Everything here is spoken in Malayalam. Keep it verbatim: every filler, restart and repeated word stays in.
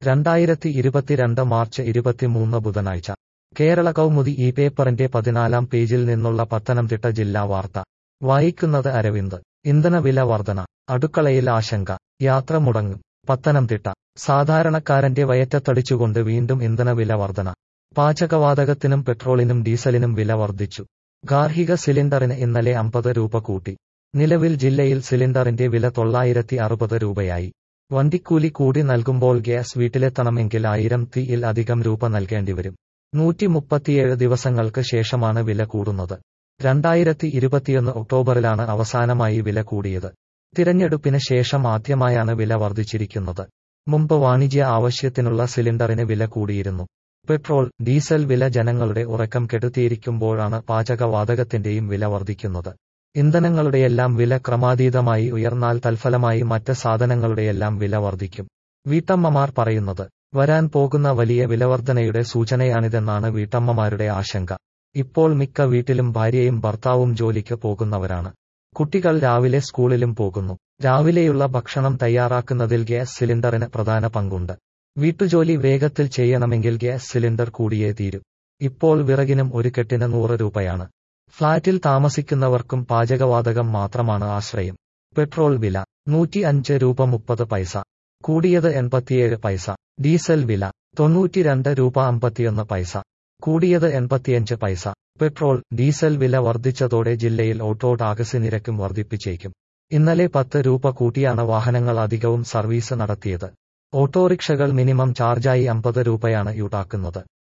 രണ്ടായിരത്തി ഇരുപത്തിരണ്ട് മാർച്ച് ഇരുപത്തിമൂന്ന് ബുധനാഴ്ച കേരള കൗമുദി ഈ പേപ്പറിന്റെ പതിനാലാം പേജിൽ നിന്നുള്ള പത്തനംതിട്ട ജില്ലാ വാർത്ത വായിക്കുന്നത് അരവിന്ദ്. ഇന്ധനവില വർധന, അടുക്കളയിൽ ആശങ്ക, യാത്ര മുടങ്ങും. പത്തനംതിട്ട സാധാരണക്കാരന്റെ വയറ്റത്തടിച്ചുകൊണ്ട് വീണ്ടും ഇന്ധനവില വർധന. പാചകവാതകത്തിനും പെട്രോളിനും ഡീസലിനും വില വർദ്ധിച്ചു. ഗാർഹിക സിലിണ്ടറിന് ഇന്നലെ അമ്പത് രൂപ കൂട്ടി. നിലവിൽ ജില്ലയിൽ സിലിണ്ടറിന്റെ വില തൊള്ളായിരത്തി അറുപത് രൂപയായി. വണ്ടിക്കൂലി കൂടി നൽകുമ്പോൾ ഗ്യാസ് വീട്ടിലെത്തണമെങ്കിൽ ആയിരം ത്തിൽ അധികം രൂപ നൽകേണ്ടിവരും. നൂറ്റി മുപ്പത്തിയേഴ് ദിവസങ്ങൾക്ക് ശേഷമാണ് വില കൂടുന്നത്. രണ്ടായിരത്തി ഇരുപത്തിയൊന്ന് ഒക്ടോബറിലാണ് അവസാനമായി വില കൂടിയത്. തിരഞ്ഞെടുപ്പിന് ശേഷം ആദ്യമായാണ് വില വർദ്ധിച്ചിരിക്കുന്നത്. മുമ്പ് വാണിജ്യ ആവശ്യത്തിനുള്ള സിലിണ്ടറിന് വില കൂടിയിരുന്നു. പെട്രോൾ, ഡീസൽ വില ജനങ്ങളുടെ ഉറക്കം കെടുത്തിയിരിക്കുമ്പോഴാണ് പാചകവാതകത്തിന്റെയും വില വർദ്ധിക്കുന്നത്. ഇന്ധനങ്ങളുടെയെല്ലാം വില ക്രമാതീതമായി ഉയർന്നാൽ തൽഫലമായി മറ്റ് സാധനങ്ങളുടെയെല്ലാം വില വർദ്ധിക്കും. വീട്ടമ്മമാർ പറയുന്നത്. വരാൻ പോകുന്ന വലിയ വിലവർധനയുടെ സൂചനയാണിതെന്നാണ് വീട്ടമ്മമാരുടെ ആശങ്ക. ഇപ്പോൾ മിക്ക വീട്ടിലും ഭാര്യയും ഭർത്താവും ജോലിക്ക് പോകുന്നവരാണ്. കുട്ടികൾ രാവിലെ സ്കൂളിലും പോകുന്നു. രാവിലെയുള്ള ഭക്ഷണം തയ്യാറാക്കുന്നതിൽ ഗ്യാസ് സിലിണ്ടറിന് പ്രധാന പങ്കുണ്ട്. വീട്ടുജോലി വേഗത്തിൽ ചെയ്യണമെങ്കിൽ ഗ്യാസ് സിലിണ്ടർ കൂടിയേ തീരൂ. ഇപ്പോൾ വിറകിനും ഒരു കെട്ടിന് നൂറ് രൂപയാണ്. ഫ്ളാറ്റിൽ താമസിക്കുന്നവർക്കും പാചകവാതകം മാത്രമാണ് ആശ്രയം. പെട്രോൾ വില നൂറ്റി അഞ്ച് രൂപ മുപ്പത് പൈസ, കൂടിയത് എൺപത്തിയേഴ് പൈസ. ഡീസൽ വില തൊണ്ണൂറ്റിരണ്ട് രൂപ അമ്പത്തിയൊന്ന് പൈസ, കൂടിയത് എൺപത്തിയഞ്ച് പൈസ. പെട്രോൾ, ഡീസൽ വില വർദ്ധിച്ചതോടെ ജില്ലയിൽ ഓട്ടോ ടാക്സി നിരക്കും വർദ്ധിപ്പിച്ചേക്കും. ഇന്നലെ പത്ത് രൂപ കൂട്ടിയാണ് വാഹനങ്ങൾ അധികവും സർവീസ് നടത്തിയത്. ഓട്ടോറിക്ഷകൾ മിനിമം ചാർജായി അമ്പത് രൂപയാണ് ഈടാക്കുന്നത്.